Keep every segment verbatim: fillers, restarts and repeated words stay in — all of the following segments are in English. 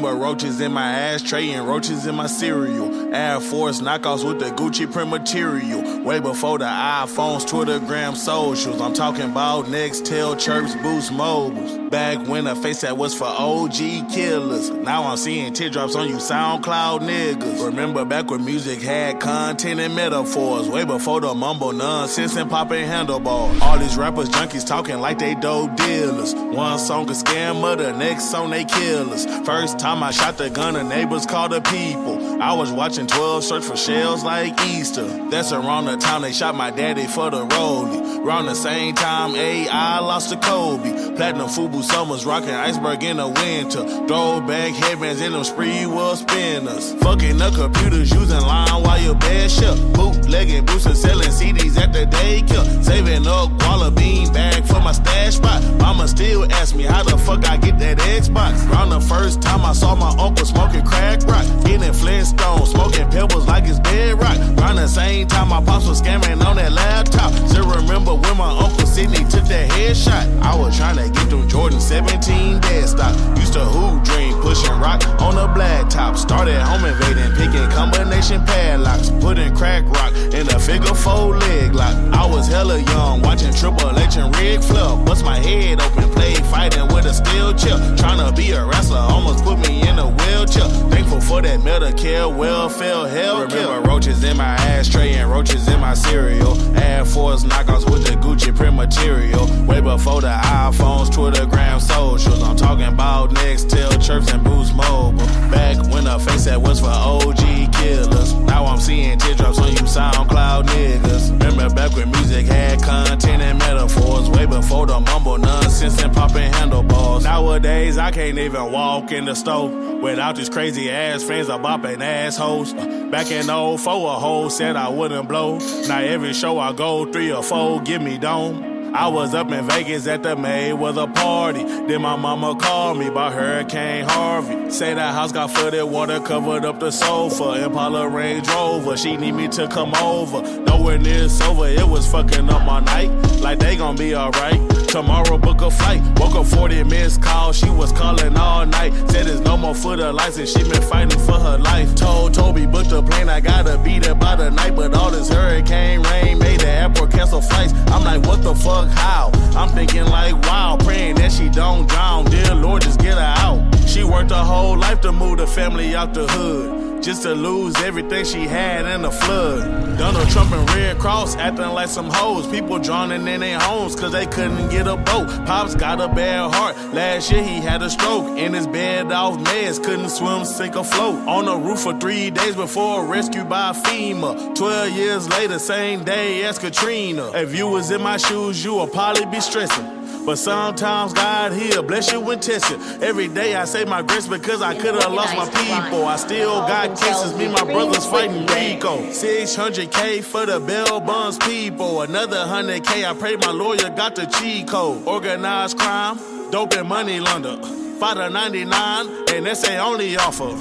Remember roaches in my ashtray and roaches in my cereal. Air Force knockoffs with the Gucci print material. Way before the iPhones, Twittergram, socials. I'm talking about Nextel, Chirps, Boost, Mobiles. Back when the face that was for O G killers. Now I'm seeing teardrops on you SoundCloud niggas. Remember back when music had content and metaphors. Way before the mumble nonsense and popping handlebars. All these rappers junkies talking like they dope dealers. One song a scammer, the next song they killers. First time I shot the gun, the neighbors called the people. I was watching twelve search for shells like Easter. That's around the time they shot my daddy for the rollie. Around the same time A I lost to Kobe. Platinum Fubu Summers rocking iceberg in the winter. Throwback headbands in them spree wheel spinners. Fucking the computers using line while your bed shut. Bootlegging boots and selling C Ds at the daycare. Saving up Guala bean bag for my stash spot. Mama still ask me how the fuck I get that Xbox. Round the first time I saw my uncle smoking crack rock. Getting Flintstone, smoking pebbles like it's bedrock. Round the same time my pops was scamming on that laptop. Still remember when my uncle Sidney took that headshot. I was trying to get them Jordan seventeen dead stock. Used to hoop dream, pushing rock on the black top. Started home invading, picking combination padlocks. Putting crack rock in a figure four leg lock. I was hella young, watching Triple H and Ric Flair. Bust my head open, played fighting with a steel chip. Tryna be a wrestler, almost put me in a wheelchair. Thankful for that Medicare, welfare, health care. Remember roaches in my ashtray and roaches in my cereal. Air Force knockoffs with the Gucci print material. Way before the iPhones, Twittergram, socials. I'm talking about Nextel, Chirps, and Boost Mobile. Back when the face that was for O G killers. Now I'm seeing teardrops on you SoundCloud niggas. Remember back when music had content and metaphors. Way before the mumble nonsense and popping handlebars. Nowadays I can't even walk in the store without these crazy ass fans of bopping assholes. Back in oh four a hoe said I wouldn't blow. Now every show I go, three or four give me dome. I was up in Vegas at the Mayweather party. Then my mama called me about Hurricane Harvey. Say that house got flooded, water covered up the sofa. Impala Range Rover, she need me to come over. Nowhere near sober, it was fucking up my night. Like they gon' be alright. Tomorrow book a flight. Woke up forty missed calls, she was calling all night. Said there's no more foot of lights and she been fighting for her life. Told Toby book the plane, I gotta be there by the night. But all this hurricane rain made the airport cancel flights. I'm like, what the fuck? How? I'm thinking like, wow, praying that she don't drown. Dear Lord, just get her out. She worked her whole life to move the family out the hood, just to lose everything she had in the flood. Donald Trump and Red Cross acting like some hoes. People drowning in their homes cause they couldn't get a boat. Pops got a bad heart. Last year he had a stroke. In his bed off meds, couldn't swim, sink or float. On the roof for three days before rescued by FEMA. Twelve years later, same day as Katrina. If you was in my shoes, you would probably be stressing. But sometimes God, he'll bless you and test you. Every day I say my grace because I could have lost my people. I still got cases, me and my brothers fighting Rico. six hundred K for the bail bonds people. Another one hundred K, I pray my lawyer got the cheat code. Organized crime, dope and money launder. five to ninety-nine, and that's their only offer.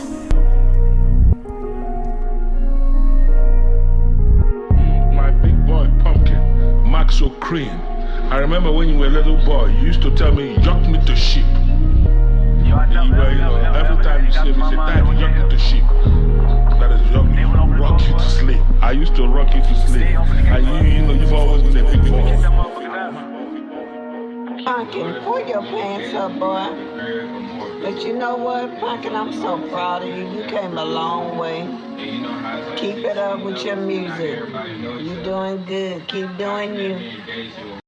My big boy Pumpkin, Max O'Crane. I remember when you were a little boy, you used to tell me, yuck me to sheep. You were, you know, every time you see me, say, Dad, yuck me to sheep. That is yuck me, rock you to sleep. I used to rock you to sleep. And you, you know, you've always been a big boy. Pumpkin, pull your pants up, boy. But you know what, Pumpkin, I'm so proud of you. You came a long way. Keep it up with your music. You're doing good. Keep doing you.